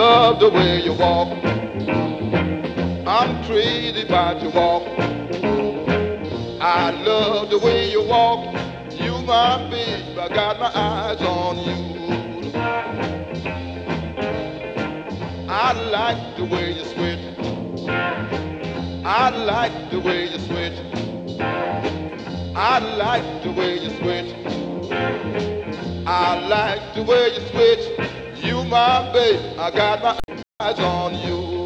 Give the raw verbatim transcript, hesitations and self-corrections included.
love the way you walk. I'm crazy about your walk. I love the way you walk. You my babe, I got my eyes on you. I like the way you switch. I like the way you switch. I like the way you switch. I like the way you switch. You my babe, I got my eyes on you.